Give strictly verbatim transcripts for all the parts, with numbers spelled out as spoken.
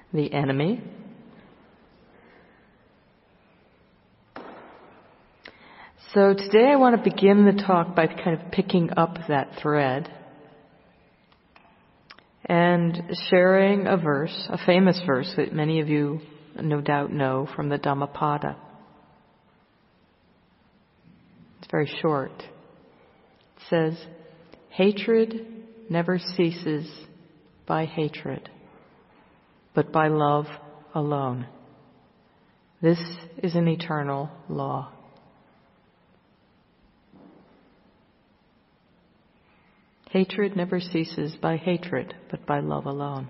the enemy. So today I want to begin the talk by kind of picking up that thread and sharing a verse, a famous verse that many of you no doubt know from the Dhammapada. It's very short. It says, "Hatred never ceases by hatred, but by love alone. This is an eternal law." Hatred never ceases by hatred, but by love alone.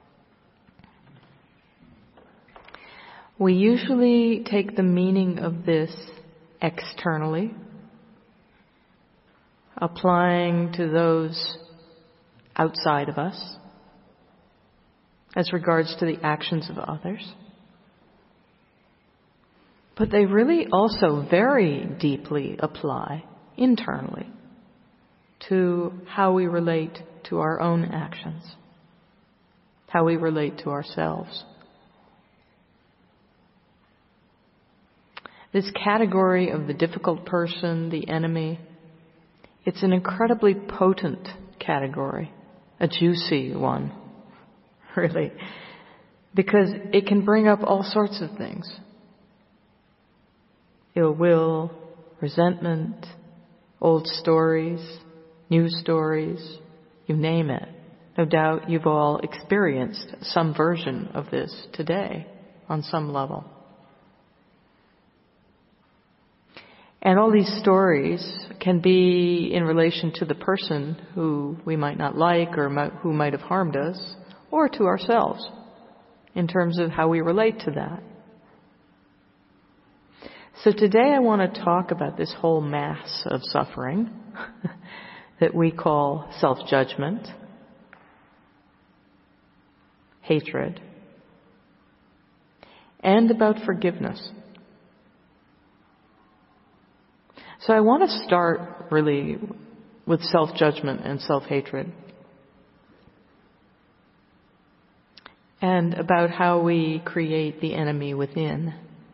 We usually take the meaning of this externally, applying to those outside of us, as regards to the actions of others. But they really also very deeply apply internally to how we relate to our own actions, how we relate to ourselves. This category of the difficult person, the enemy, it's an incredibly potent category, a juicy one, really, because it can bring up all sorts of things. Ill will, resentment, old stories, new stories, you name it. No doubt you've all experienced some version of this today on some level. And all these stories can be in relation to the person who we might not like or might, who might have harmed us, or to ourselves in terms of how we relate to that. So today I want to talk about this whole mass of suffering that we call self-judgment, hatred, and about forgiveness. So I want to start really with self-judgment and self-hatred, and about how we create the enemy within.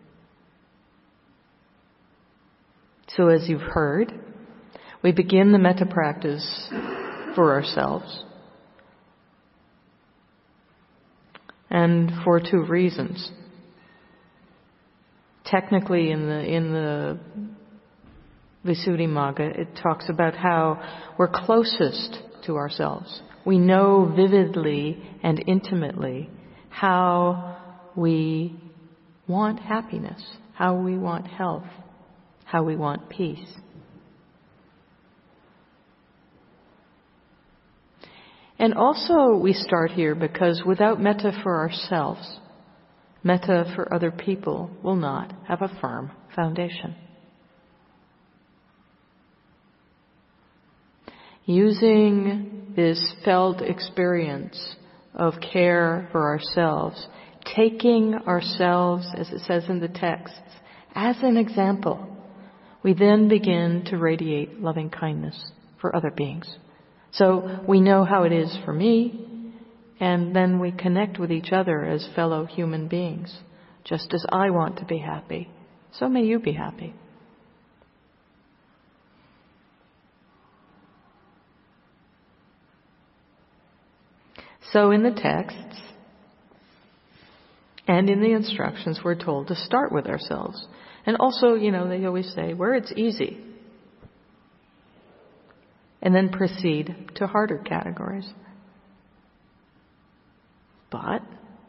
So as you've heard, we begin the metta practice for ourselves, and for two reasons. Technically, in the in the Visuddhimagga, it talks about how we're closest to ourselves. We know vividly and intimately how we want happiness, how we want health, how we want peace. And also we start here because without metta for ourselves, metta for other people will not have a firm foundation. Using this felt experience of care for ourselves, taking ourselves, as it says in the texts, as an example, we then begin to radiate loving kindness for other beings. So we know how it is for me, and then we connect with each other as fellow human beings. Just as I want to be happy, so may you be happy. So in the texts and in the instructions, we're told to start with ourselves. And also, you know, they always say, where it's easy. And then proceed to harder categories. But,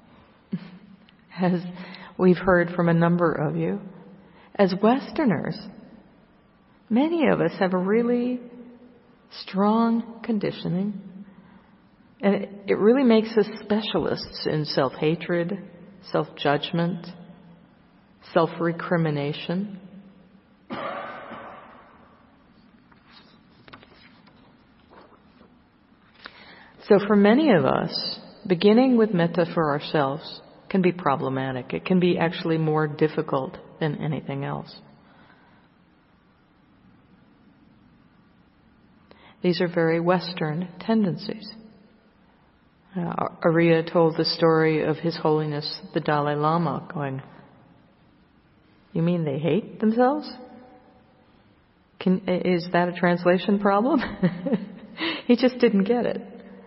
as we've heard from a number of you, as Westerners, many of us have a really strong conditioning. And it, it really makes us specialists in self-hatred, self-judgment, self-recrimination. So for many of us, beginning with metta for ourselves can be problematic. It can be actually more difficult than anything else. These are very Western tendencies. Uh, Arya told the story of His Holiness the Dalai Lama going, "You mean they hate themselves? Can, is that a translation problem?" He just didn't get it.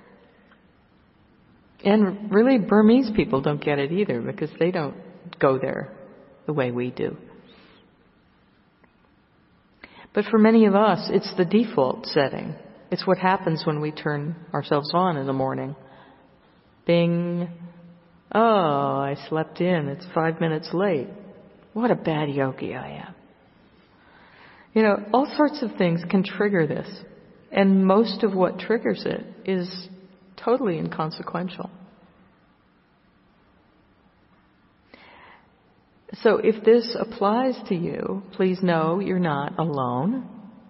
And really, Burmese people don't get it either, because they don't go there the way we do. But for many of us, it's the default setting. It's what happens when we turn ourselves on in the morning. Bing. Oh, I slept in. It's five minutes late. What a bad yogi I am. You know, all sorts of things can trigger this. And most of what triggers it is totally inconsequential. So if this applies to you, please know you're not alone.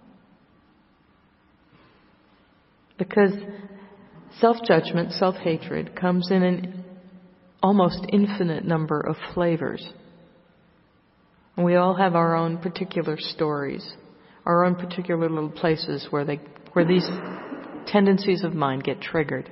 Because self-judgment, self-hatred comes in an almost infinite number of flavors. And we all have our own particular stories, our own particular little places where they, where these tendencies of mind get triggered.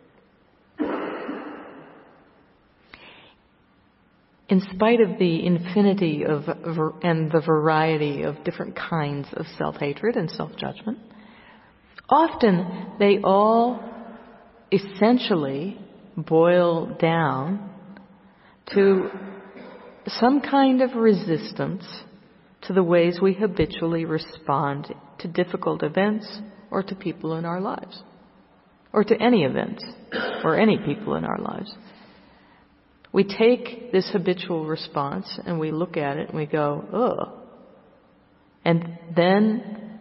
In spite of the infinity of and the variety of different kinds of self-hatred and self-judgment, often they all essentially boil down to some kind of resistance to the ways we habitually respond to difficult events or to people in our lives, or to any events or any people in our lives. We take this habitual response and we look at it and we go, ugh. And then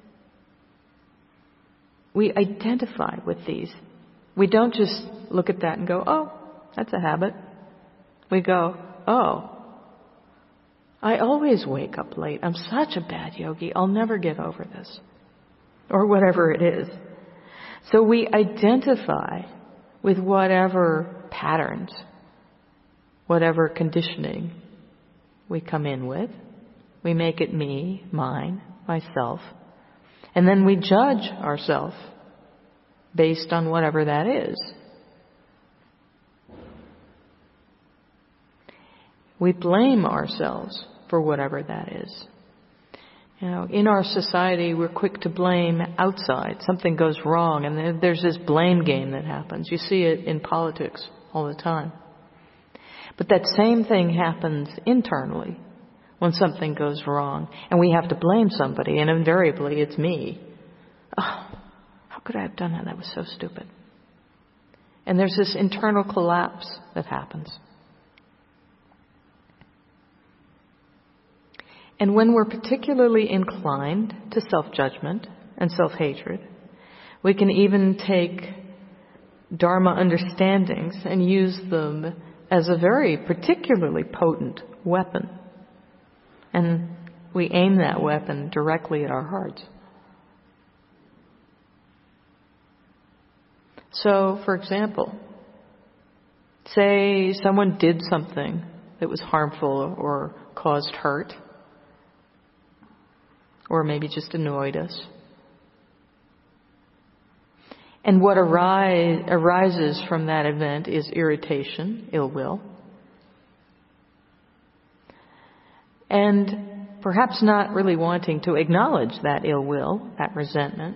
we identify with these. We don't just look at that and go, oh, that's a habit. We go, oh, I always wake up late. I'm such a bad yogi. I'll never get over this. Or whatever it is. So we identify with whatever patterns, whatever conditioning we come in with. We make it me, mine, myself. And then we judge ourselves based on whatever that is. We blame ourselves for whatever that is. You know, in our society, we're quick to blame outside. Something goes wrong, and there's this blame game that happens. You see it in politics all the time. But that same thing happens internally when something goes wrong, and we have to blame somebody, and invariably it's me. Oh, how could I have done that? That was so stupid. And there's this internal collapse that happens. And when we're particularly inclined to self-judgment and self-hatred, we can even take Dharma understandings and use them as a very particularly potent weapon. And we aim that weapon directly at our hearts. So, for example, say someone did something that was harmful or caused hurt, or maybe just annoyed us. And what arise, arises from that event is irritation, ill will. And perhaps not really wanting to acknowledge that ill will, that resentment,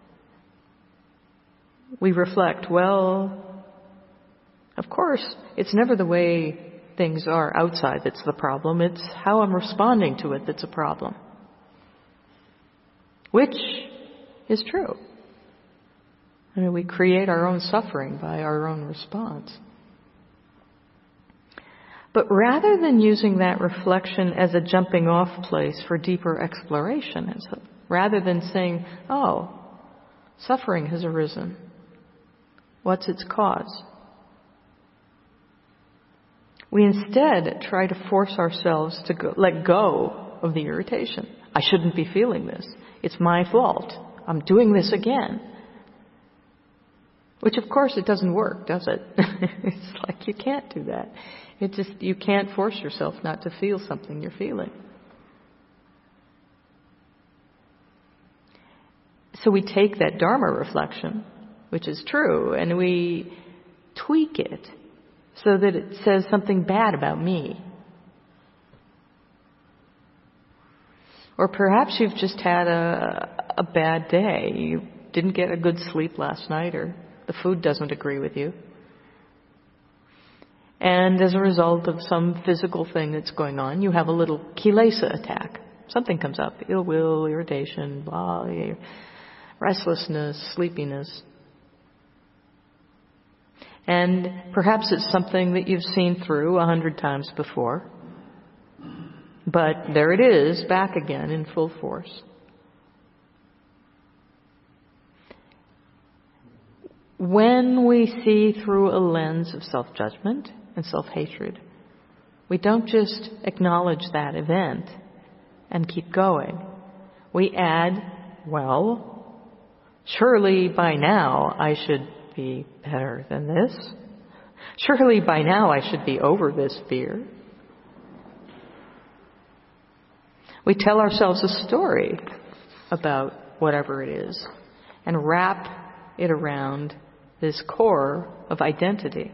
we reflect, well, of course, it's never the way things are outside that's the problem. It's how I'm responding to it that's a problem. Which is true. I mean, we create our own suffering by our own response. But rather than using that reflection as a jumping off place for deeper exploration, rather than saying, oh, suffering has arisen, what's its cause? We instead try to force ourselves to go, let go of the irritation. I shouldn't be feeling this. It's my fault. I'm doing this again. Which, of course, it doesn't work, does it? It's like you can't do that. It just, you can't force yourself not to feel something you're feeling. So we take that Dharma reflection, which is true, and we tweak it so that it says something bad about me. Or perhaps you've just had a, a bad day. You didn't get a good sleep last night, or the food doesn't agree with you. And as a result of some physical thing that's going on, you have a little kilesa attack. Something comes up, ill will, irritation, blah, restlessness, sleepiness. And perhaps it's something that you've seen through a hundred times before. But there it is, back again in full force. When we see through a lens of self-judgment and self-hatred, we don't just acknowledge that event and keep going. We add, well, surely by now I should be better than this. Surely by now I should be over this fear. We tell ourselves a story about whatever it is and wrap it around this core of identity.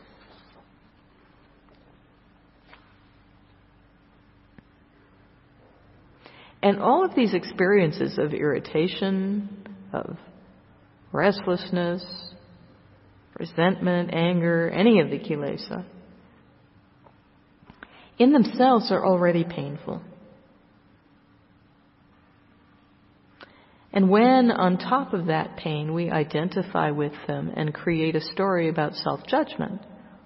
And all of these experiences of irritation, of restlessness, resentment, anger, any of the kilesa, in themselves are already painful. And when, on top of that pain, we identify with them and create a story about self-judgment,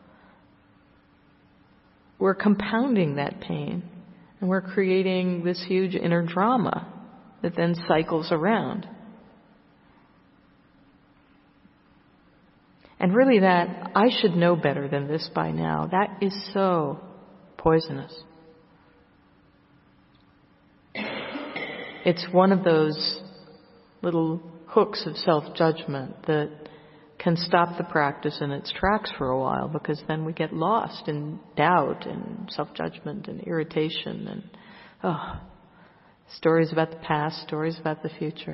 we're compounding that pain, and we're creating this huge inner drama that then cycles around. And really that, I should know better than this by now, that is so poisonous. It's one of those little hooks of self-judgment that can stop the practice in its tracks for a while, because then we get lost in doubt and self-judgment and irritation and oh, stories about the past, stories about the future.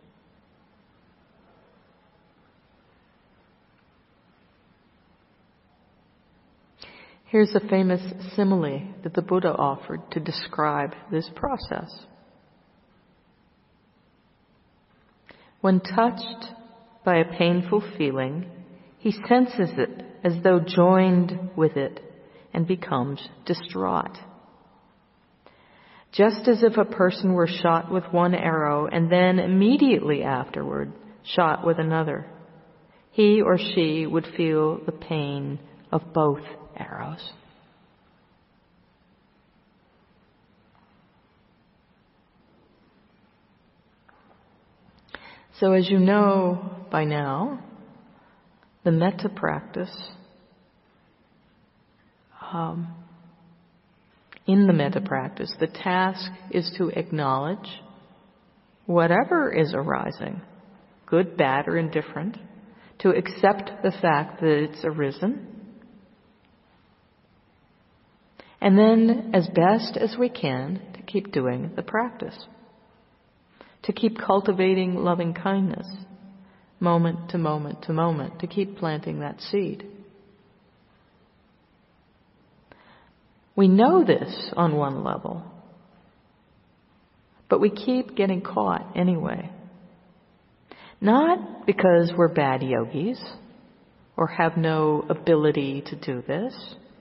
Here's a famous simile that the Buddha offered to describe this process. When touched by a painful feeling, he senses it as though joined with it and becomes distraught. Just as if a person were shot with one arrow and then immediately afterward shot with another, he or she would feel the pain of both arrows. So as you know by now, the metta practice, um, in the metta practice, the task is to acknowledge whatever is arising, good, bad, or indifferent, to accept the fact that it's arisen, and then, as best as we can, to keep doing the practice. To keep cultivating loving kindness, moment to moment to moment, to keep planting that seed. We know this on one level, but we keep getting caught anyway. Not because we're bad yogis or have no ability to do this,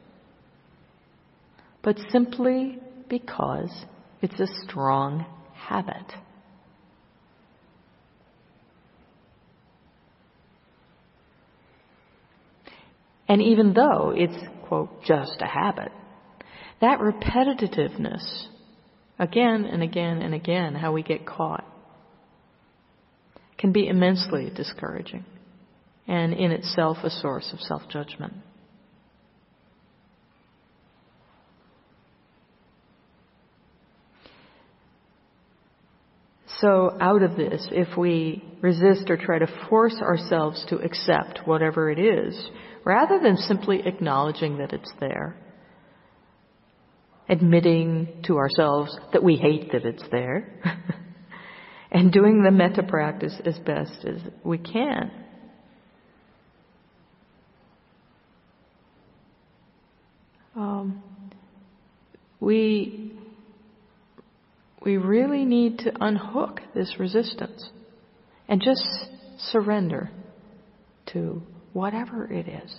but simply because it's a strong habit. And even though it's, quote, just a habit, that repetitiveness, again and again and again, how we get caught, can be immensely discouraging and in itself a source of self-judgment. So out of this, if we resist or try to force ourselves to accept whatever it is, rather than simply acknowledging that it's there, admitting to ourselves that we hate that it's there, and doing the metta practice as best as we can, Um, we, we really need to unhook this resistance and just surrender to whatever it is.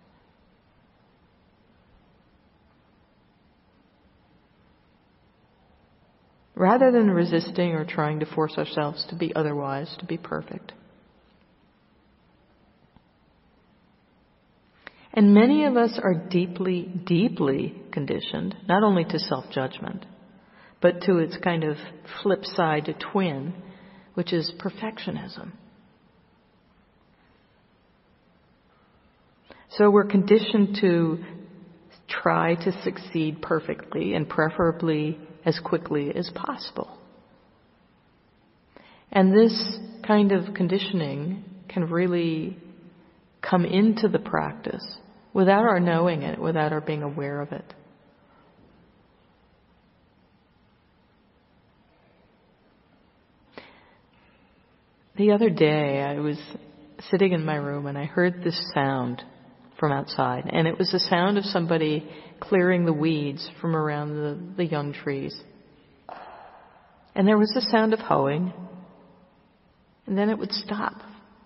Rather than resisting or trying to force ourselves to be otherwise, to be perfect. And many of us are deeply, deeply conditioned, not only to self-judgment, but to its kind of flip side, to twin, which is perfectionism. So we're conditioned to try to succeed perfectly and preferably as quickly as possible. And this kind of conditioning can really come into the practice without our knowing it, without our being aware of it. The other day I was sitting in my room and I heard this sound from outside, and it was the sound of somebody clearing the weeds from around the, the young trees. And there was the sound of hoeing, and then it would stop.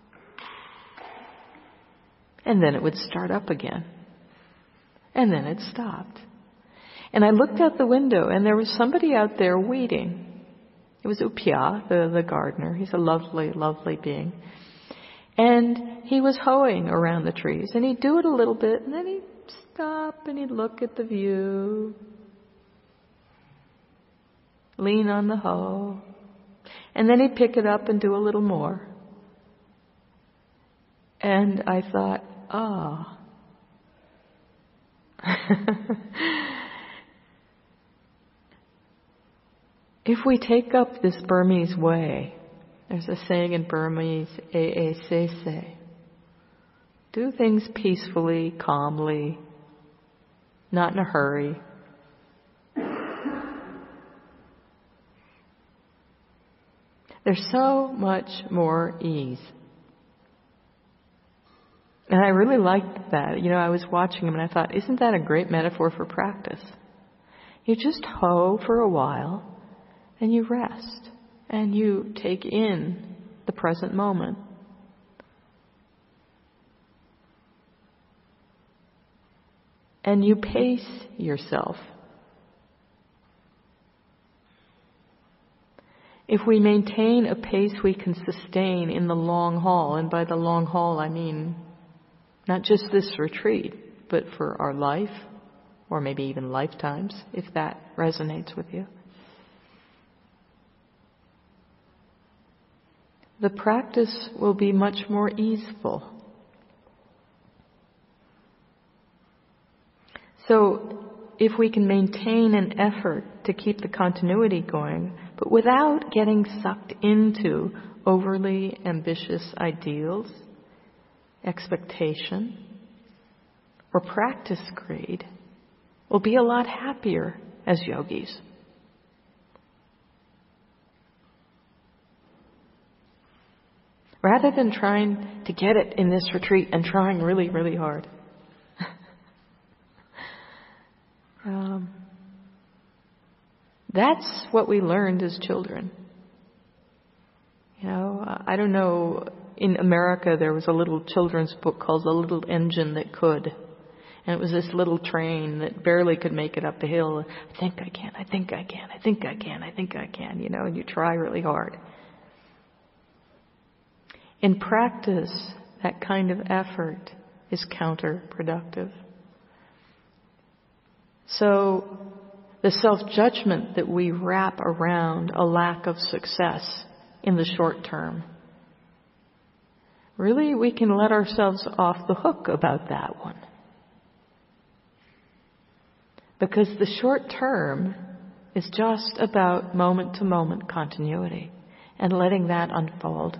And then it would start up again. And then it stopped. And I looked out the window, and there was somebody out there waiting. It was Upya, the, the gardener. He's a lovely, lovely being. And he was hoeing around the trees, and he'd do it a little bit, and then he'd stop and he'd look at the view, lean on the hoe, and then he'd pick it up and do a little more. And I thought, ah. If we take up this Burmese way, there's a saying in Burmese, A A Se Se. Do things peacefully, calmly, not in a hurry. There's so much more ease. And I really liked that. You know, I was watching him and I thought, isn't that a great metaphor for practice? You just hoe for a while and you rest and you take in the present moment. And you pace yourself. If we maintain a pace we can sustain in the long haul, and by the long haul I mean not just this retreat, but for our life, or maybe even lifetimes, if that resonates with you. The practice will be much more easeful. So, if we can maintain an effort to keep the continuity going, but without getting sucked into overly ambitious ideals, expectation, or practice greed, we'll be a lot happier as yogis. Rather than trying to get it in this retreat and trying really, really hard. um, that's what we learned as children. You know, I don't know, in America there was a little children's book called The Little Engine That Could. And it was this little train that barely could make it up the hill. I think I can, I think I can, I think I can, I think I can, you know, and you try really hard. In practice, that kind of effort is counterproductive. So, the self-judgment that we wrap around a lack of success in the short term, really we can let ourselves off the hook about that one. Because the short term is just about moment-to-moment continuity and letting that unfold.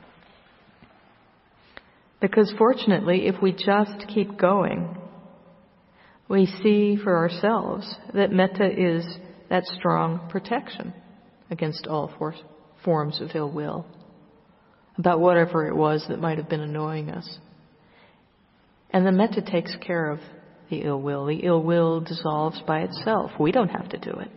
Because fortunately, if we just keep going, we see for ourselves that metta is that strong protection against all for- forms of ill will, about whatever it was that might have been annoying us. And the metta takes care of the ill will. The ill will dissolves by itself. We don't have to do it.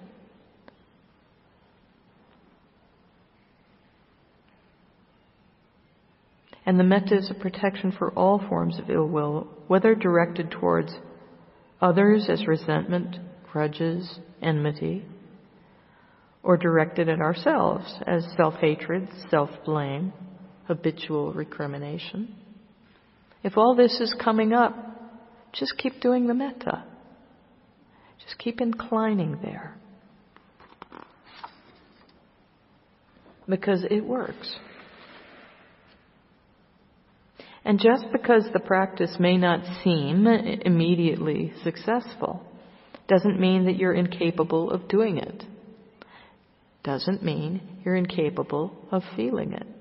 And the metta is a protection for all forms of ill will, whether directed towards others as resentment, grudges, enmity, or directed at ourselves as self-hatred, self-blame, habitual recrimination. If all this is coming up, just keep doing the metta. Just keep inclining there. Because it works. And just because the practice may not seem immediately successful, doesn't mean that you're incapable of doing it. Doesn't mean you're incapable of feeling it.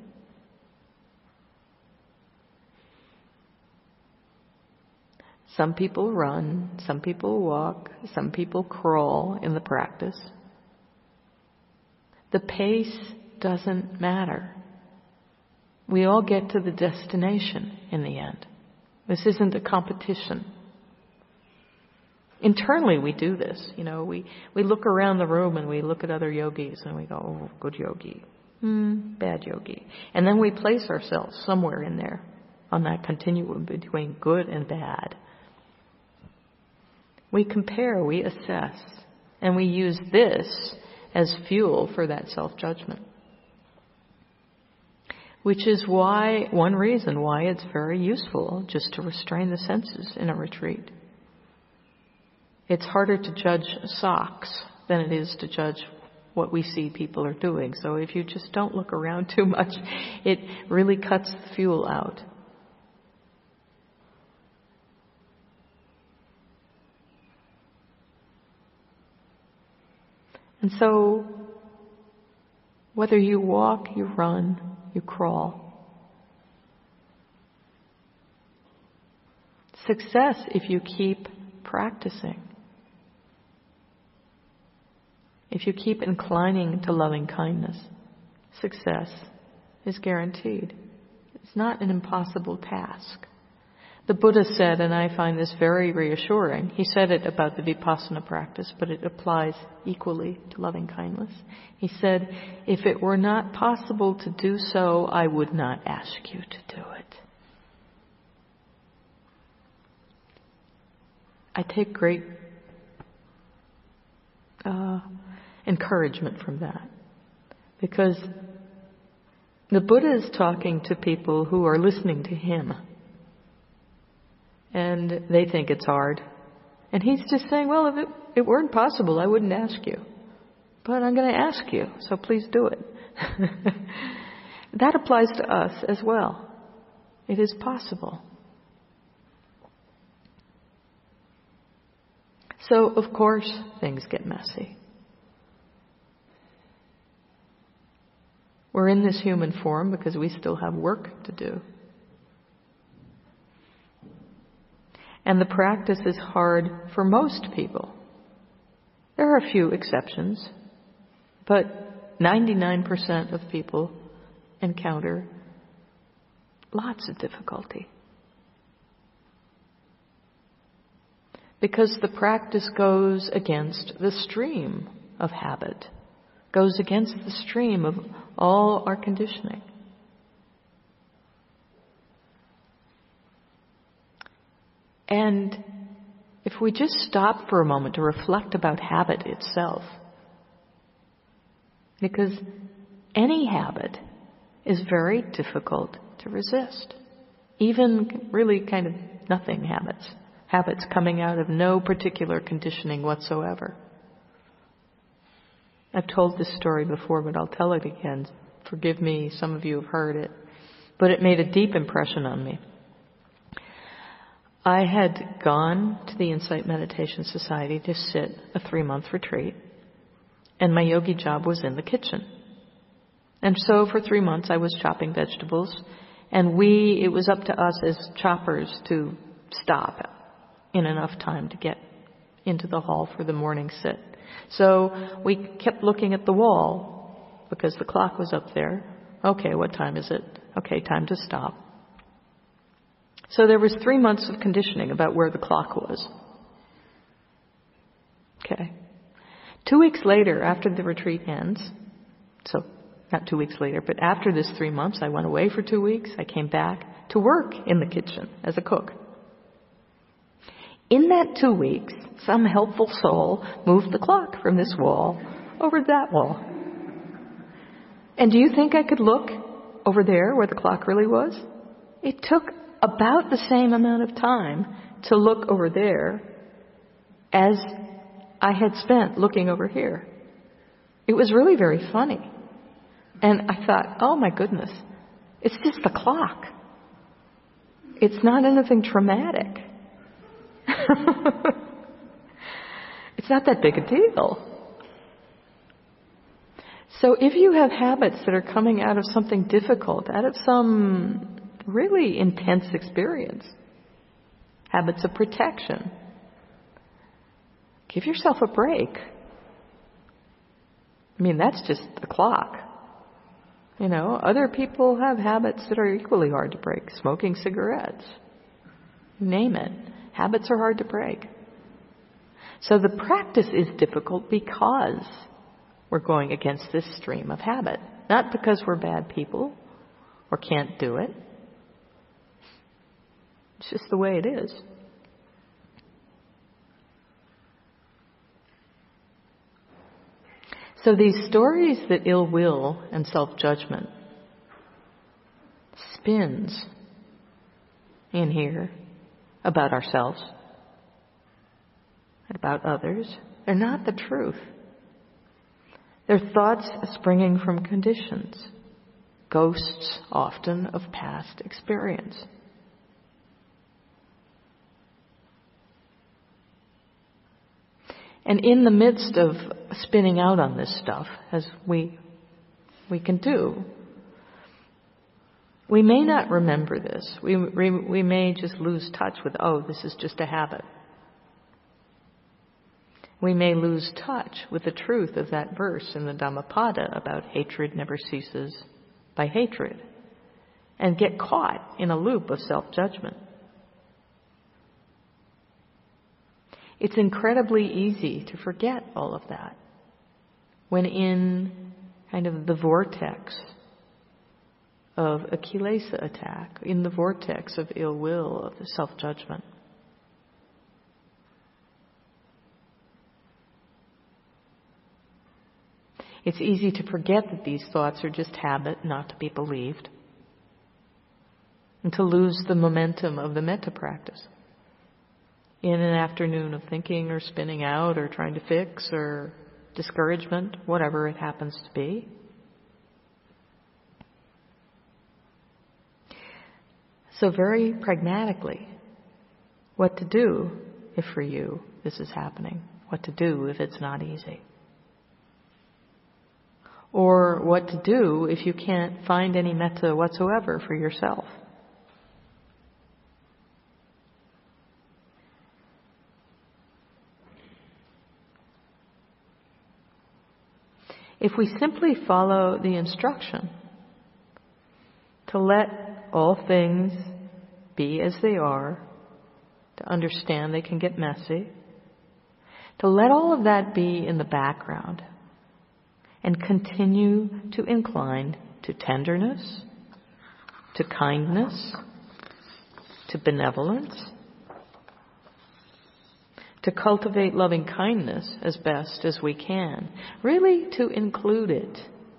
Some people run, some people walk, some people crawl in the practice. The pace doesn't matter. We all get to the destination in the end. This isn't a competition. Internally we do this. You know, we, we look around the room and we look at other yogis and we go, oh, good yogi. Hmm, bad yogi. And then we place ourselves somewhere in there on that continuum between good and bad. We compare, we assess, and we use this as fuel for that self-judgment. Which is why, one reason why it's very useful just to restrain the senses in a retreat. It's harder to judge socks than it is to judge what we see people are doing. So if you just don't look around too much, it really cuts the fuel out. And so, whether you walk, you run, you crawl. Success if you keep practicing. If you keep inclining to loving kindness, success is guaranteed. It's not an impossible task. The Buddha said, and I find this very reassuring, he said it about the Vipassana practice, but it applies equally to loving kindness. He said, if it were not possible to do so, I would not ask you to do it. I take great uh, encouragement from that, because the Buddha is talking to people who are listening to him. And they think it's hard. And he's just saying, well, if it, it weren't possible, I wouldn't ask you. But I'm going to ask you, so please do it. That applies to us as well. It is possible. So, of course, things get messy. We're in this human form because we still have work to do. And the practice is hard for most people. There are a few exceptions, but ninety-nine percent of people encounter lots of difficulty. Because the practice goes against the stream of habit, goes against the stream of all our conditioning. And if we just stop for a moment to reflect about habit itself, because any habit is very difficult to resist, even really kind of nothing habits, habits coming out of no particular conditioning whatsoever. I've told this story before, but I'll tell it again. Forgive me, some of you have heard it, but it made a deep impression on me. I had gone to the Insight Meditation Society to sit a three-month retreat, and my yogi job was in the kitchen. And so for three months I was chopping vegetables, and we, it was up to us as choppers to stop in enough time to get into the hall for the morning sit. So we kept looking at the wall because the clock was up there. Okay, what time is it? Okay, time to stop. So there was three months of conditioning about where the clock was. Okay. Two weeks later, after the retreat ends, so not two weeks later, but after this three months, I went away for two weeks. I came back to work in the kitchen as a cook. In that two weeks, some helpful soul moved the clock from this wall over to that wall. And do you think I could look over there where the clock really was? It took about the same amount of time to look over there as I had spent looking over here. It was really very funny. And I thought, oh my goodness, it's just the clock. It's not anything traumatic. It's not that big a deal. So if you have habits that are coming out of something difficult, out of some really intense experience, habits of protection, give yourself a break. I mean, that's just the clock. You know, other people have habits that are equally hard to break. Smoking cigarettes. Name it. Habits are hard to break. So the practice is difficult because we're going against this stream of habit. Not because we're bad people or can't do it. It's just the way it is. So these stories that ill will and self-judgment spins in here about ourselves and about others, they're not the truth. They're thoughts springing from conditions, ghosts often of past experience. And in the midst of spinning out on this stuff, as we we can do, we may not remember this. We, we, we may just lose touch with, oh, this is just a habit. We may lose touch with the truth of that verse in the Dhammapada about hatred never ceases by hatred, and get caught in a loop of self-judgment. It's incredibly easy to forget all of that when in kind of the vortex of a kilesa attack, in the vortex of ill will, of the self-judgment. It's easy to forget that these thoughts are just habit, not to be believed, and to lose the momentum of the metta practice. In an afternoon of thinking or spinning out or trying to fix or discouragement, whatever it happens to be. So very pragmatically, what to do if for you this is happening, what to do if it's not easy. Or what to do if you can't find any metta whatsoever for yourself. If we simply follow the instruction to let all things be as they are, to understand they can get messy, to let all of that be in the background and continue to incline to tenderness, to kindness, to benevolence, to cultivate loving kindness as best as we can, really to include it.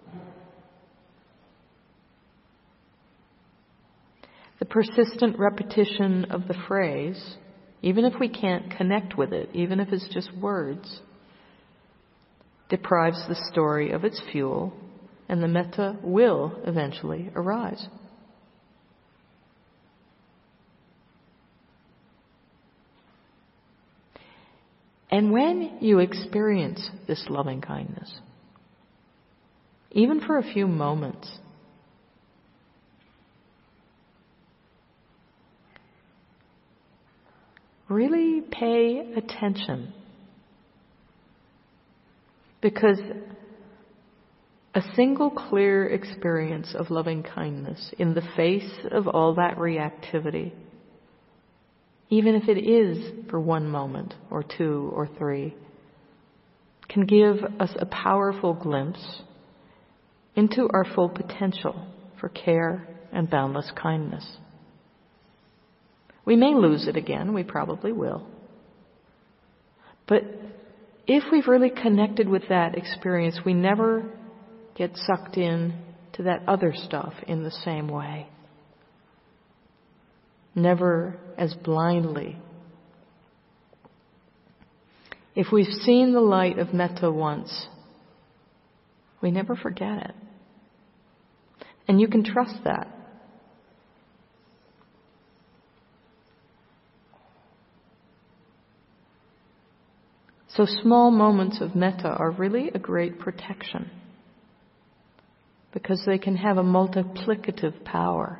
The persistent repetition of the phrase, even if we can't connect with it, even if it's just words, deprives the story of its fuel, and the metta will eventually arise. And when you experience this loving kindness, even for a few moments, really pay attention. Because a single clear experience of loving kindness in the face of all that reactivity, even if it is for one moment or two or three, can give us a powerful glimpse into our full potential for care and boundless kindness. We may lose it again, we probably will. But if we've really connected with that experience, we never get sucked in to that other stuff in the same way. Never as blindly. If we've seen the light of metta once, we never forget it. And you can trust that. So small moments of metta are really a great protection because they can have a multiplicative power.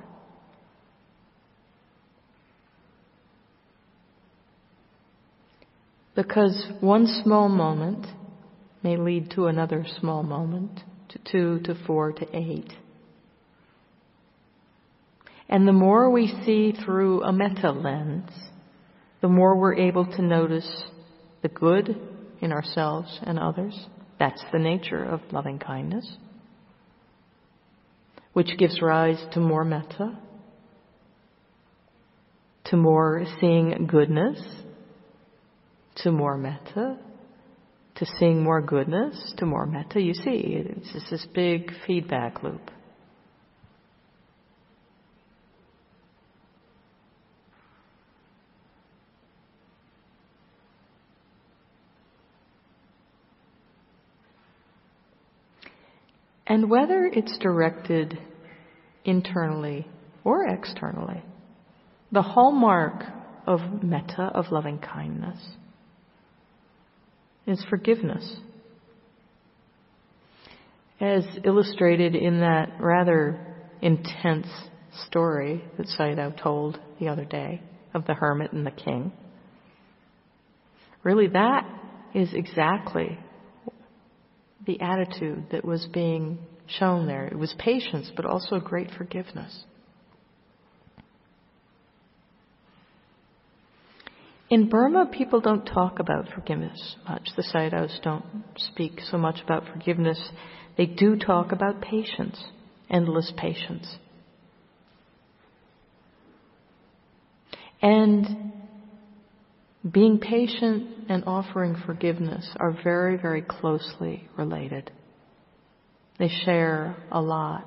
Because one small moment may lead to another small moment, to two, to four, to eight. And the more we see through a metta lens, the more we're able to notice the good in ourselves and others. That's the nature of loving kindness, which gives rise to more metta, to more seeing goodness, to more metta, to seeing more goodness, to more metta. You see, it's just this big feedback loop. And whether it's directed internally or externally, the hallmark of metta, of loving kindness, is forgiveness. As illustrated in that rather intense story that Sayadaw told the other day of the hermit and the king. Really, that is exactly the attitude that was being shown there. It was patience, but also great forgiveness. In Burma, people don't talk about forgiveness much. The Sayadaws don't speak so much about forgiveness. They do talk about patience, endless patience. And being patient and offering forgiveness are very, very closely related. They share a lot.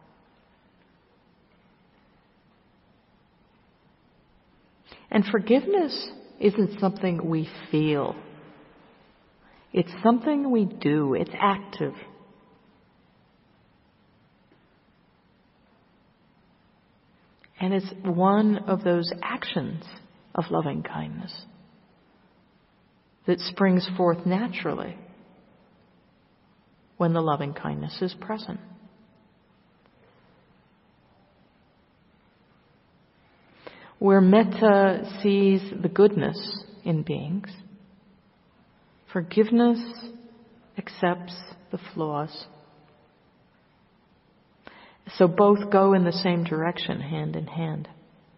And forgiveness isn't something we feel. It's something we do. It's active. And it's one of those actions of loving kindness that springs forth naturally when the loving kindness is present. Where metta sees the goodness in beings, forgiveness accepts the flaws. So both go in the same direction, hand in hand.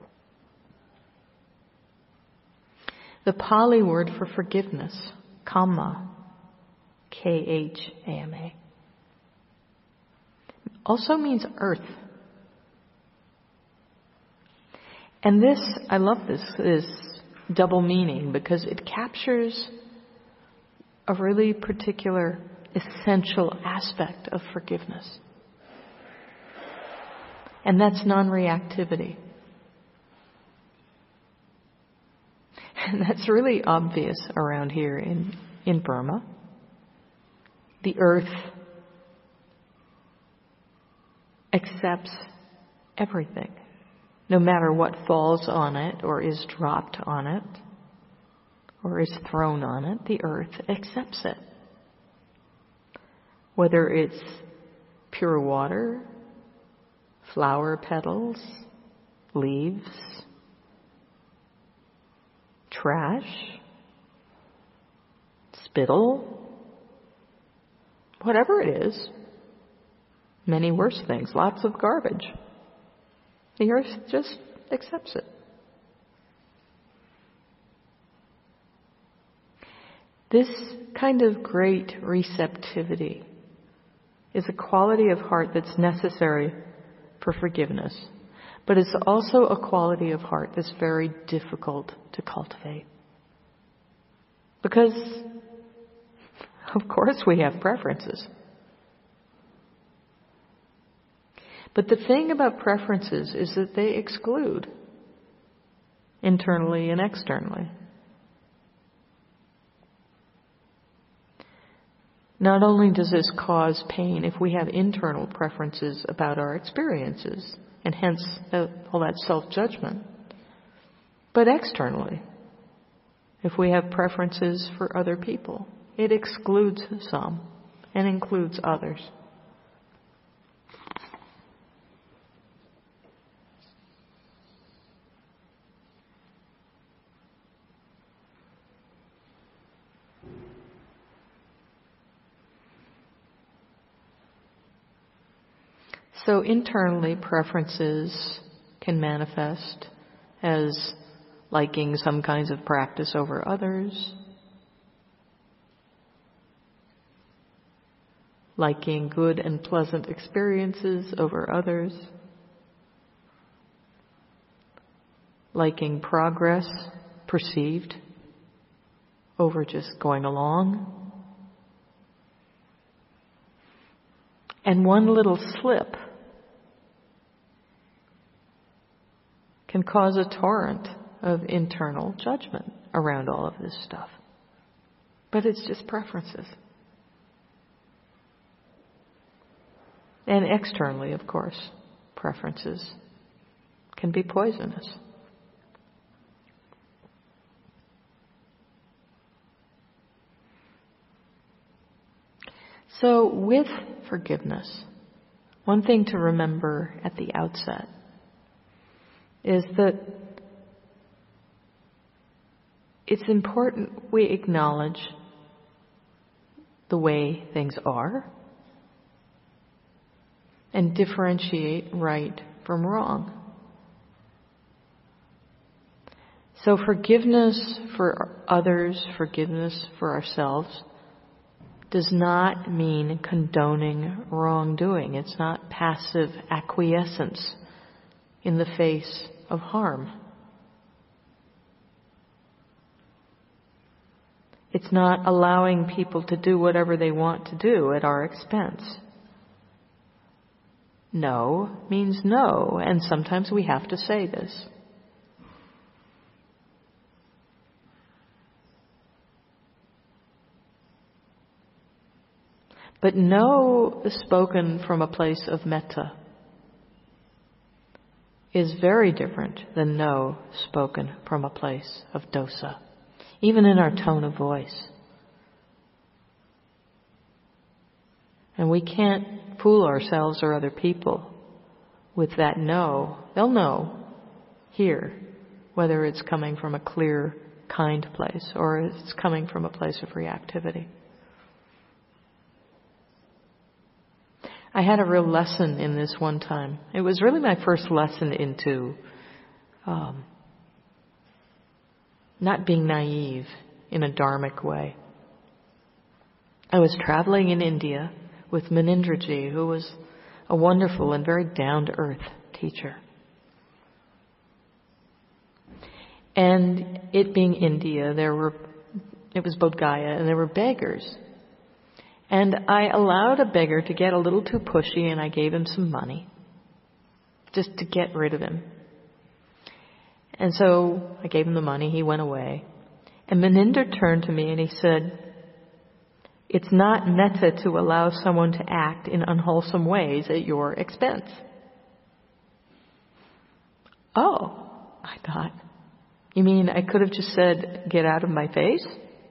The Pali word for forgiveness, kamma, K H A M A, also means earth. And this, I love this, is double meaning because it captures a really particular, essential aspect of forgiveness. And that's non-reactivity. And that's really obvious around here in, in Burma. The earth accepts everything, no matter what falls on it or is dropped on it or is thrown on it. The earth accepts it. Whether it's pure water, flower petals, leaves, trash, spittle, whatever it is, many worse things, lots of garbage. The earth just accepts it. This kind of great receptivity is a quality of heart that's necessary for forgiveness, but it's also a quality of heart that's very difficult to cultivate. Because, of course, we have preferences. But the thing about preferences is that they exclude internally and externally. Not only does this cause pain if we have internal preferences about our experiences, and hence all that self-judgment, but externally, if we have preferences for other people, it excludes some and includes others. So internally, preferences can manifest as liking some kinds of practice over others, liking good and pleasant experiences over others, liking progress perceived over just going along. And one little slip can cause a torrent of internal judgment around all of this stuff. But it's just preferences. And externally, of course, preferences can be poisonous. So with forgiveness, one thing to remember at the outset is that it's important we acknowledge the way things are and differentiate right from wrong. So forgiveness for others, forgiveness for ourselves, does not mean condoning wrongdoing. It's not passive acquiescence in the face of harm. It's not allowing people to do whatever they want to do at our expense. No means no, and sometimes we have to say this. But no spoken from a place of metta is very different than no spoken from a place of dosa, even in our tone of voice. And we can't fool ourselves or other people with that no. They'll know here whether it's coming from a clear, kind place or it's coming from a place of reactivity. I had a real lesson in this one time. It was really my first lesson into um, not being naive in a dharmic way. I was traveling in India with Munindraji, who was a wonderful and very down-to-earth teacher. And it being India, there were, it was Bodh Gaya, and there were beggars. And I allowed a beggar to get a little too pushy, and I gave him some money just to get rid of him. And so I gave him the money. He went away. And Munindra turned to me and he said, "It's not metta to allow someone to act in unwholesome ways at your expense." Oh, I thought, you mean I could have just said, "Get out of my face"?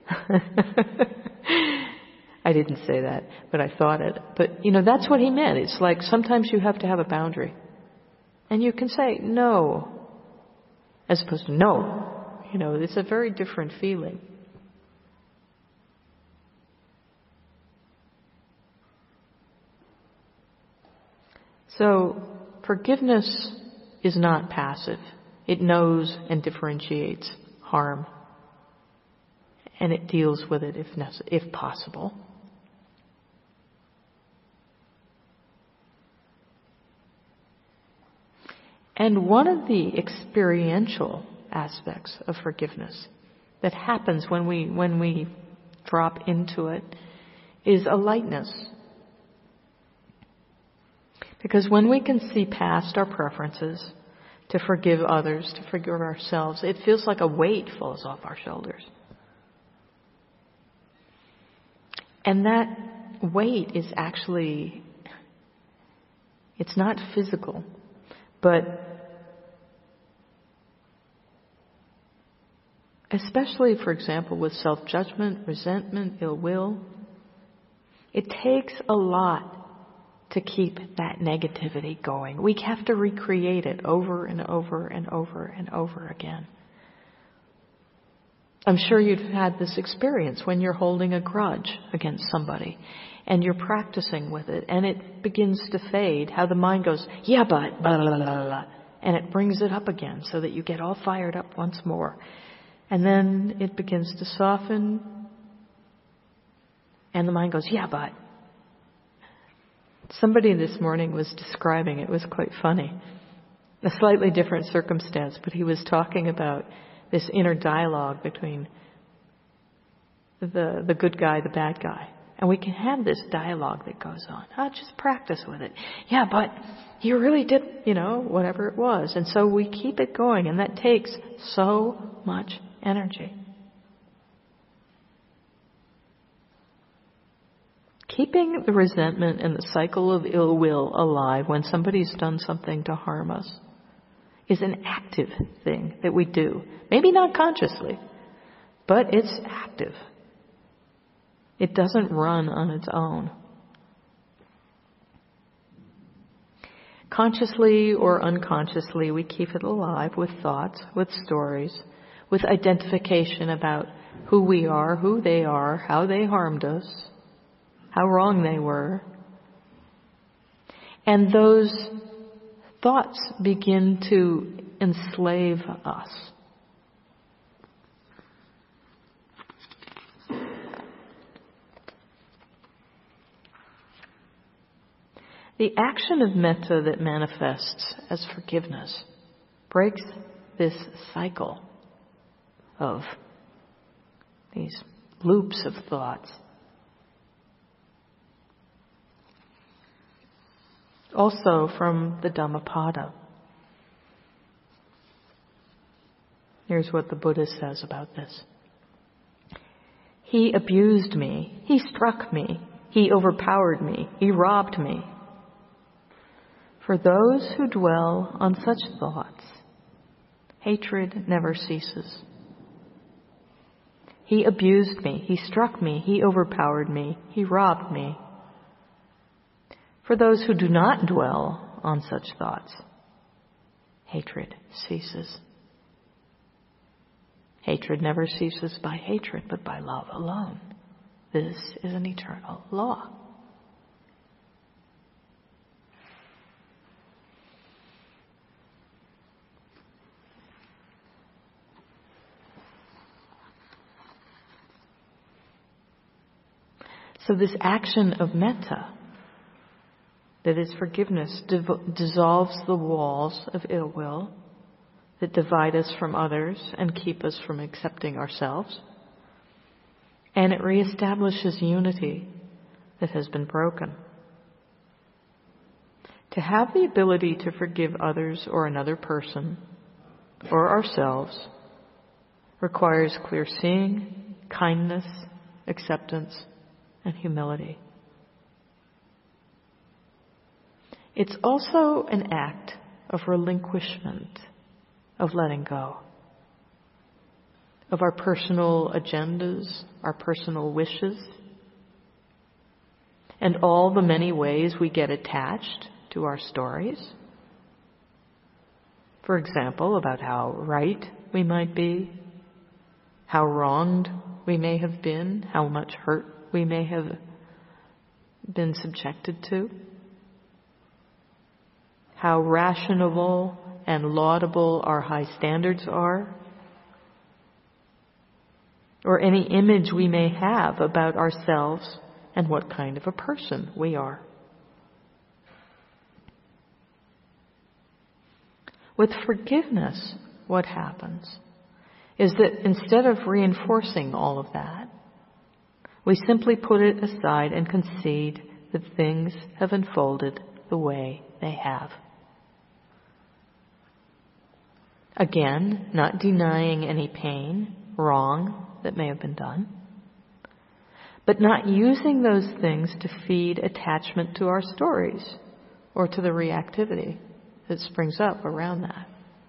I didn't say that, but I thought it. But, you know, that's what he meant. It's like sometimes you have to have a boundary. And you can say no, as opposed to no. You know, it's a very different feeling. So, forgiveness is not passive. It knows and differentiates harm and it deals with it if necess- if possible. And one of the experiential aspects of forgiveness that happens when we when we drop into it is a lightness. Because when we can see past our preferences to forgive others, to forgive ourselves, it feels like a weight falls off our shoulders. And that weight is actually, it's not physical, but especially, for example, with self-judgment, resentment, ill will, it takes a lot to keep that negativity going. We have to recreate it over and over and over and over again. I'm sure you've had this experience when you're holding a grudge against somebody and you're practicing with it and it begins to fade, how the mind goes, yeah, but, blah, blah, blah, blah, and it brings it up again so that you get all fired up once more. And then it begins to soften and the mind goes, yeah, but. Somebody this morning was describing, it was quite funny, a slightly different circumstance, but he was talking about this inner dialogue between the the good guy, the bad guy. And we can have this dialogue that goes on. Oh, just practice with it. Yeah, but you really did, you know, whatever it was. And so we keep it going, and that takes so much energy. Keeping the resentment and the cycle of ill will alive when somebody's done something to harm us is an active thing that we do. Maybe not consciously, but it's active. It doesn't run on its own. Consciously or unconsciously, we keep it alive with thoughts, with stories, with identification about who we are, who they are, how they harmed us, how wrong they were. And those thoughts begin to enslave us. The action of metta that manifests as forgiveness breaks this cycle of these loops of thoughts. Also from the Dhammapada. Here's what the Buddha says about this. He abused me. He struck me. He overpowered me. He robbed me. For those who dwell on such thoughts, hatred never ceases. He abused me. He struck me. He overpowered me. He robbed me. For those who do not dwell on such thoughts, hatred ceases. Hatred never ceases by hatred, but by love alone. This is an eternal law. So this action of metta, that is forgiveness, div- dissolves the walls of ill will that divide us from others and keep us from accepting ourselves. And it reestablishes unity that has been broken. To have the ability to forgive others or another person or ourselves requires clear seeing, kindness, acceptance, and humility. It's also an act of relinquishment, of letting go, of our personal agendas, our personal wishes, and all the many ways we get attached to our stories. For example, about how right we might be, how wronged we may have been, how much hurt we may have been subjected to, how rational and laudable our high standards are, or any image we may have about ourselves and what kind of a person we are. With forgiveness, what happens is that instead of reinforcing all of that, we simply put it aside and concede that things have unfolded the way they have. Again, not denying any pain, wrong that may have been done, but not using those things to feed attachment to our stories or to the reactivity that springs up around that.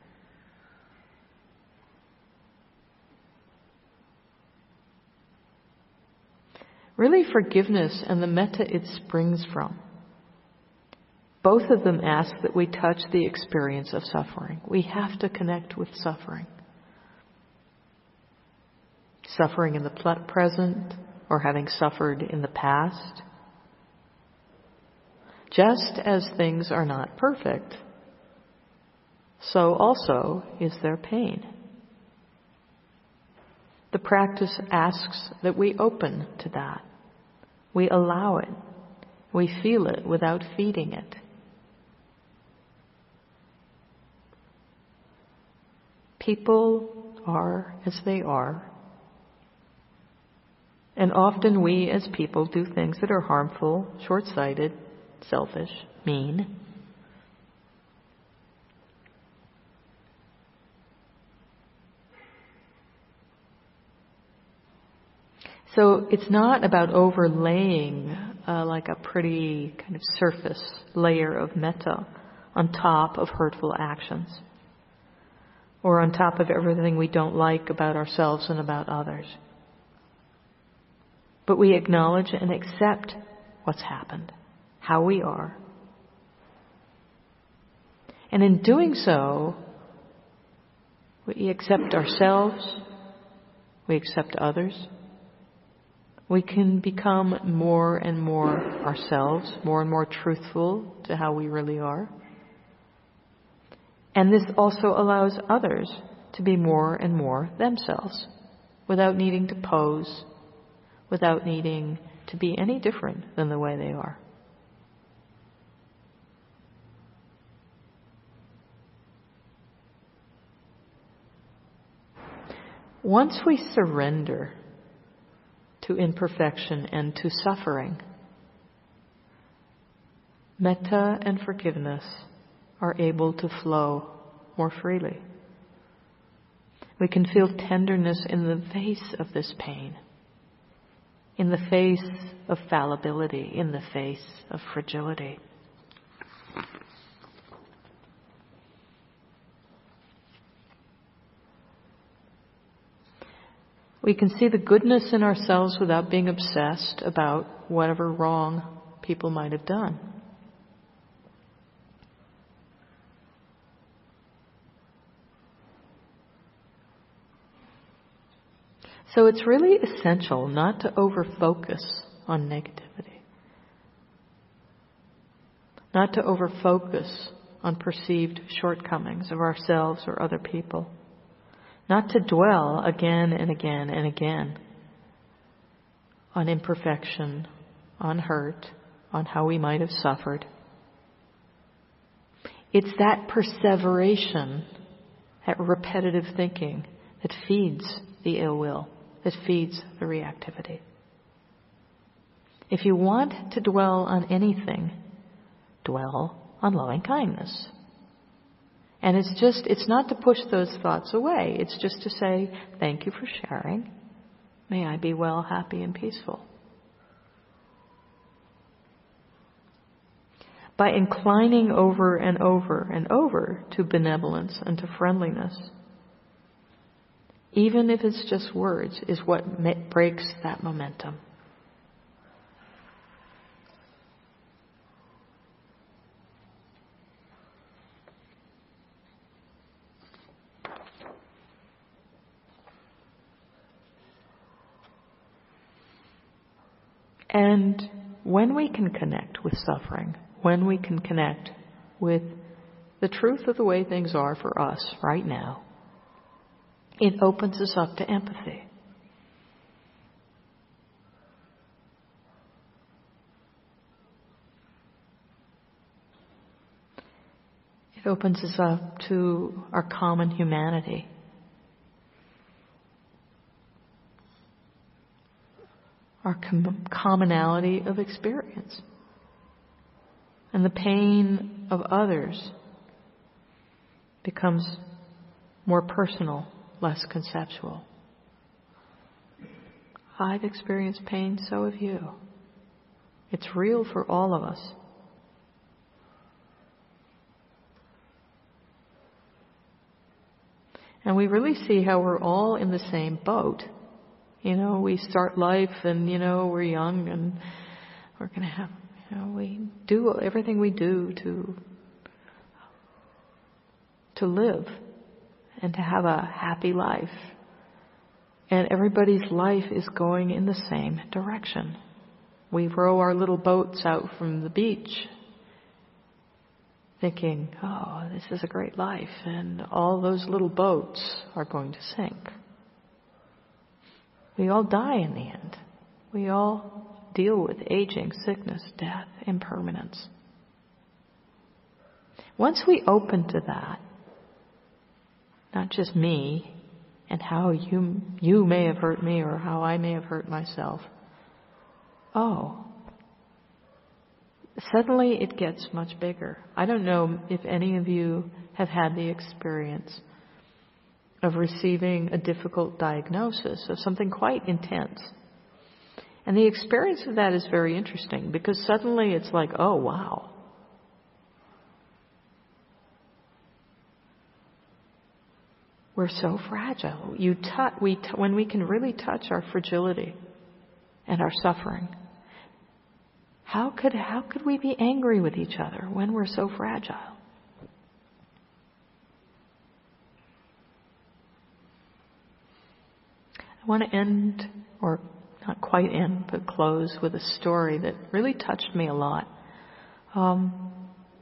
Really, forgiveness and the metta it springs from, both of them ask that we touch the experience of suffering. We have to connect with suffering. Suffering in the present or having suffered in the past. Just as things are not perfect, so also is there pain. The practice asks that we open to that. We allow it. We feel it without feeding it. People are as they are. And often we as people do things that are harmful, short-sighted, selfish, mean. So it's not about overlaying uh, like a pretty kind of surface layer of metta on top of hurtful actions, or on top of everything we don't like about ourselves and about others. But we acknowledge and accept what's happened, how we are. And in doing so, we accept ourselves, we accept others. We can become more and more ourselves, more and more truthful to how we really are. And this also allows others to be more and more themselves, without needing to pose, without needing to be any different than the way they are. Once we surrender to imperfection and to suffering, metta and forgiveness are able to flow more freely. We can feel tenderness in the face of this pain, in the face of fallibility, in the face of fragility. We can see the goodness in ourselves without being obsessed about whatever wrong people might have done. So it's really essential not to over-focus on negativity, not to over-focus on perceived shortcomings of ourselves or other people, not to dwell again and again and again on imperfection, on hurt, on how we might have suffered. It's that perseveration, that repetitive thinking that feeds the ill will, that feeds the reactivity. If you want to dwell on anything, dwell on loving kindness. And it's just, it's not to push those thoughts away. It's just to say, thank you for sharing. May I be well, happy, and peaceful. By inclining over and over and over to benevolence and to friendliness, even if it's just words, is what breaks that momentum. And when we can connect with suffering, when we can connect with the truth of the way things are for us right now, it opens us up to empathy. It opens us up to our common humanity. Our com- commonality of experience. And the pain of others becomes more personal, less conceptual. I've experienced pain, so have you. It's real for all of us. And we really see how we're all in the same boat. You know, we start life and, you know, we're young and we're going to have, you know, we do everything we do to, to live and to have a happy life. And everybody's life is going in the same direction. We row our little boats out from the beach thinking, oh, this is a great life, and all those little boats are going to sink. We all die in the end. We all deal with aging, sickness, death, impermanence. Once we open to that, not just me and how you you may have hurt me or how I may have hurt myself. Oh, suddenly it gets much bigger. I don't know if any of you have had the experience of receiving a difficult diagnosis of something quite intense. And the experience of that is very interesting because suddenly it's like, oh, wow. We're so fragile. You t- we t- when we can really touch our fragility and our suffering, how could how could we be angry with each other when we're so fragile? I want to end, or not quite end, but close with a story that really touched me a lot. Um,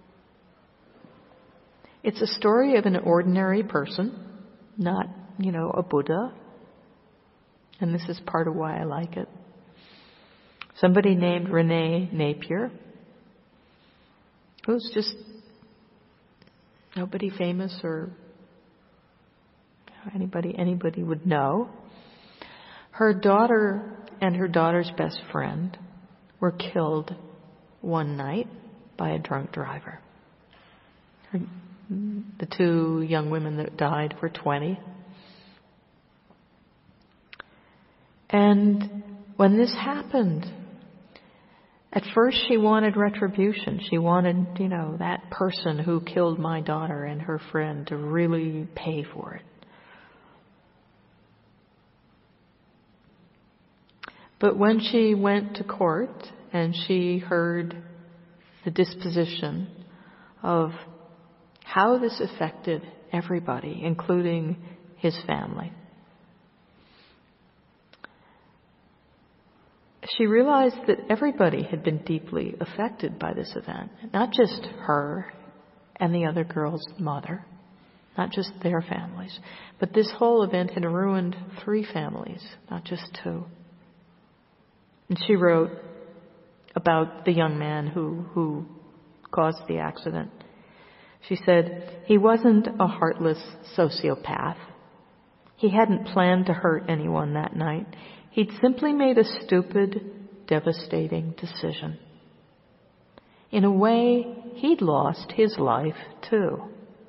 it's a story of an ordinary person, not, you know, a Buddha. And this is part of why I like it. Somebody named Renee Napier, who's just nobody famous or anybody anybody would know. Her daughter and her daughter's best friend were killed one night by a drunk driver. Her, the two young women that died were twenty. And when this happened, at first she wanted retribution. She wanted, you know, that person who killed my daughter and her friend to really pay for it. But when she went to court and she heard the disposition of how this affected everybody, including his family, she realized that everybody had been deeply affected by this event. Not just her and the other girl's mother, not just their families, but this whole event had ruined three families, not just two. And she wrote about the young man who, who caused the accident. She said, he wasn't a heartless sociopath. He hadn't planned to hurt anyone that night. He'd simply made a stupid, devastating decision. In a way, he'd lost his life too.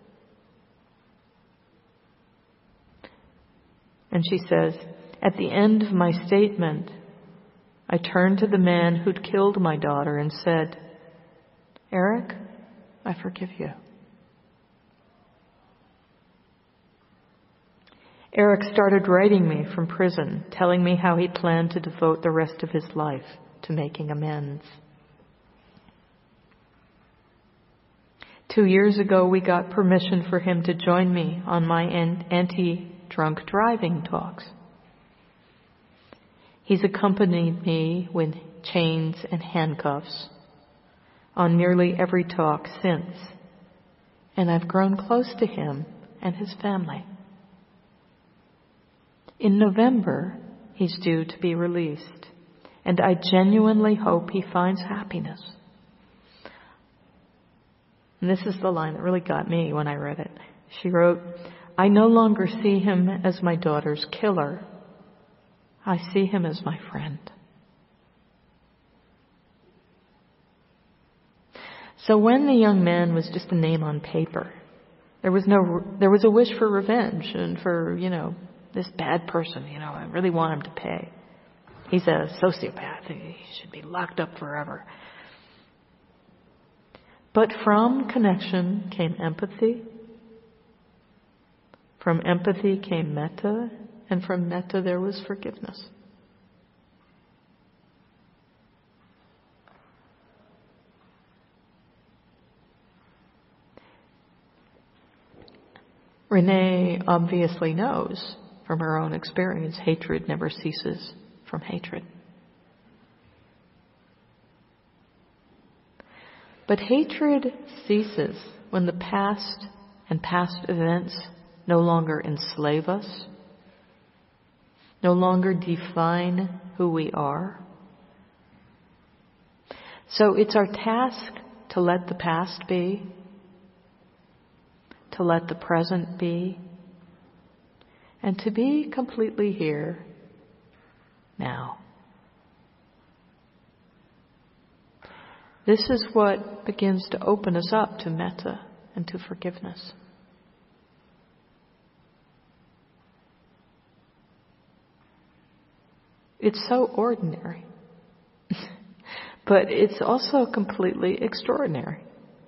And she says, at the end of my statement, I turned to the man who'd killed my daughter and said, Eric, I forgive you. Eric started writing me from prison, telling me how he planned to devote the rest of his life to making amends. Two years ago, we got permission for him to join me on my anti-drunk driving talks. He's accompanied me with chains and handcuffs on nearly every talk since, and I've grown close to him and his family. In November, he's due to be released, and I genuinely hope he finds happiness. And this is the line that really got me when I read it. She wrote, "I no longer see him as my daughter's killer. I see him as my friend." So when the young man was just a name on paper, there was no, there was a wish for revenge and for, you know, this bad person, you know, I really want him to pay. He's a sociopath. He should be locked up forever. But from connection came empathy. From empathy came metta. And from metta there was forgiveness. Renee obviously knows from her own experience, hatred never ceases from hatred. But hatred ceases when the past and past events no longer enslave us, no longer define who we are. So it's our task to let the past be, to let the present be, and to be completely here now. This is what begins to open us up to metta and to forgiveness. It's so ordinary, but it's also completely extraordinary.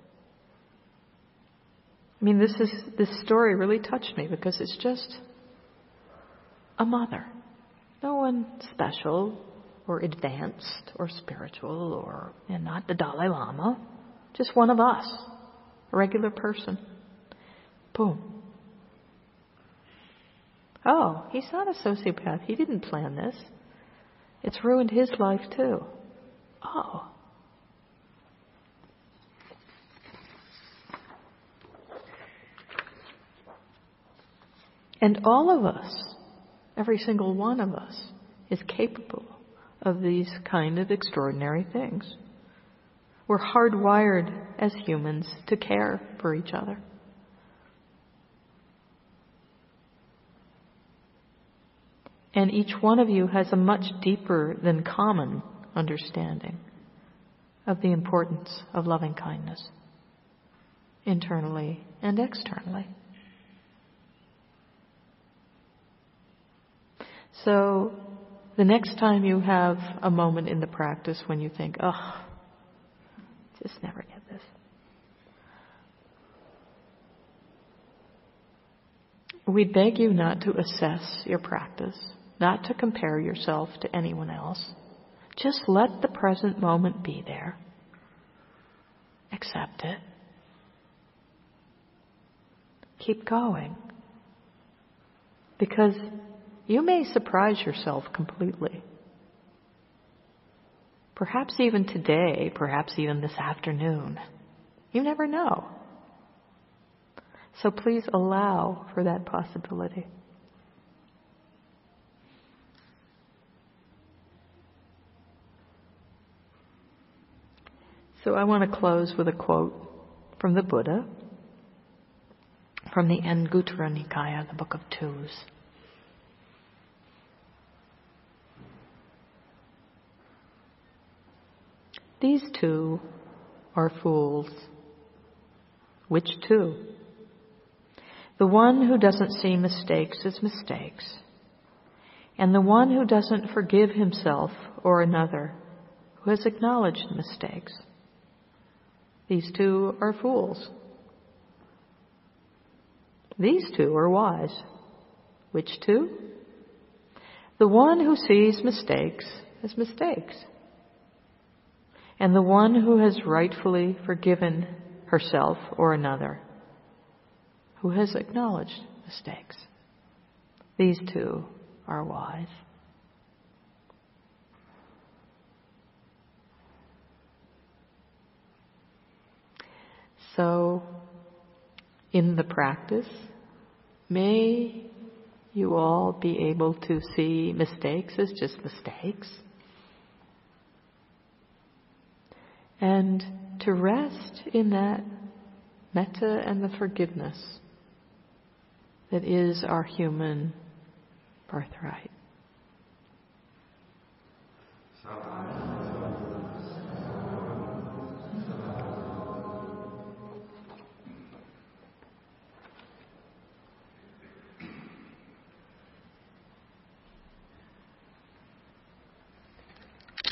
I mean, this is this story really touched me because it's just a mother. No one special or advanced or spiritual or and not the Dalai Lama. Just one of us, a regular person. Boom. Oh, he's not a sociopath. He didn't plan this. It's ruined his life too. Oh. And all of us, every single one of us, is capable of these kind of extraordinary things. We're hardwired as humans to care for each other. And each one of you has a much deeper than common understanding of the importance of loving kindness, internally and externally. So the next time you have a moment in the practice when you think, oh, just never get this. We beg you not to assess your practice, not to compare yourself to anyone else. Just let the present moment be there. Accept it. Keep going. Because you may surprise yourself completely. Perhaps even today, perhaps even this afternoon. You never know. So please allow for that possibility. So I want to close with a quote from the Buddha, from the Anguttara Nikaya, the Book of Twos. These two are fools. Which two? The one who doesn't see mistakes as mistakes, and the one who doesn't forgive himself or another who has acknowledged mistakes. These two are fools. These two are wise. Which two? The one who sees mistakes as mistakes, and the one who has rightfully forgiven herself or another who has acknowledged mistakes. These two are wise. So, in the practice, may you all be able to see mistakes as just mistakes, and to rest in that metta and the forgiveness that is our human birthright.